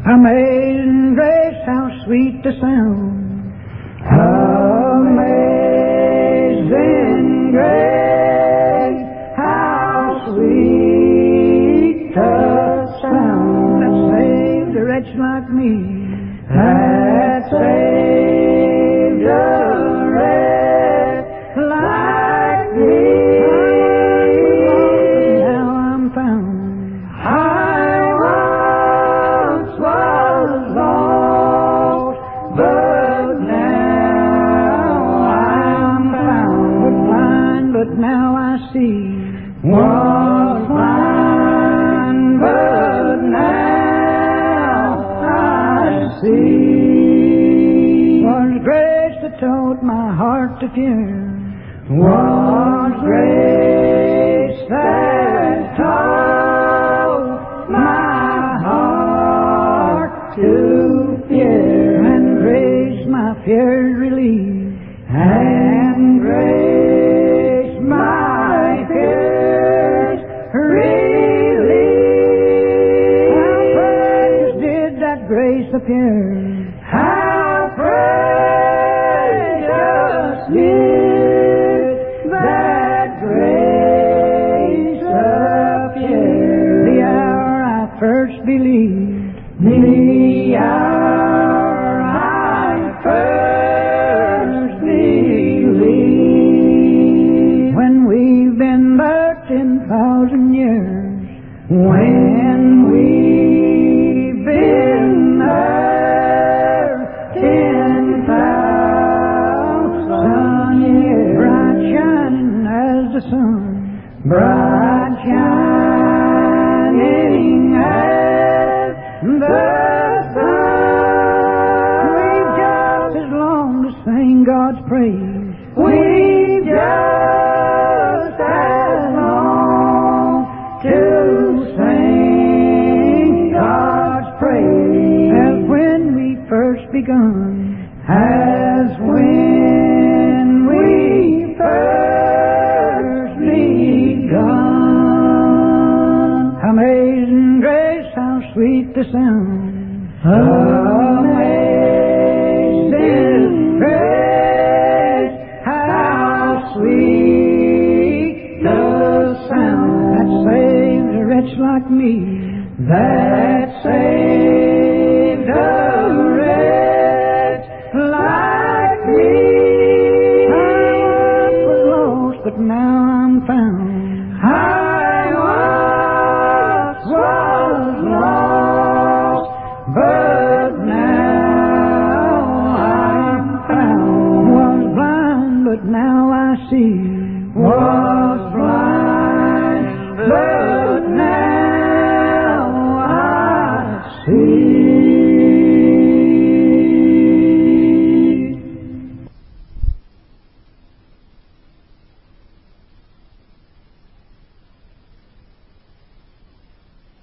Amazing grace, how sweet the sound. Amazing grace, how sweet the sound that saved a wretch like me. That saved a wretch like me. Now I'm found. I once was lost, but now I'm found. Was blind, but now I see. Was blind, but now I see. Was grace that taught my heart to fear. Was grace that taught my heart to fear. And grace my fears relieved. And grace my fears relieved. How precious did that grace appear. How precious did that grace appear. The hour I first believed. The hour I first believed. When we've been back 10,000 years. When we've been there 10,000 years. Bright shining as the sun. Bright shining as the sun. We've just as long to sing God's praise. We've just as long to sing God's praise as when we first begun. As when we first begun. Amazing grace, how sweet the sound. Amazing grace, how sweet the sound that saved a wretch like me. That saved a wretch like me. I once was lost, but now I'm found. I once was lost, but now I'm found. Was blind, but now I see.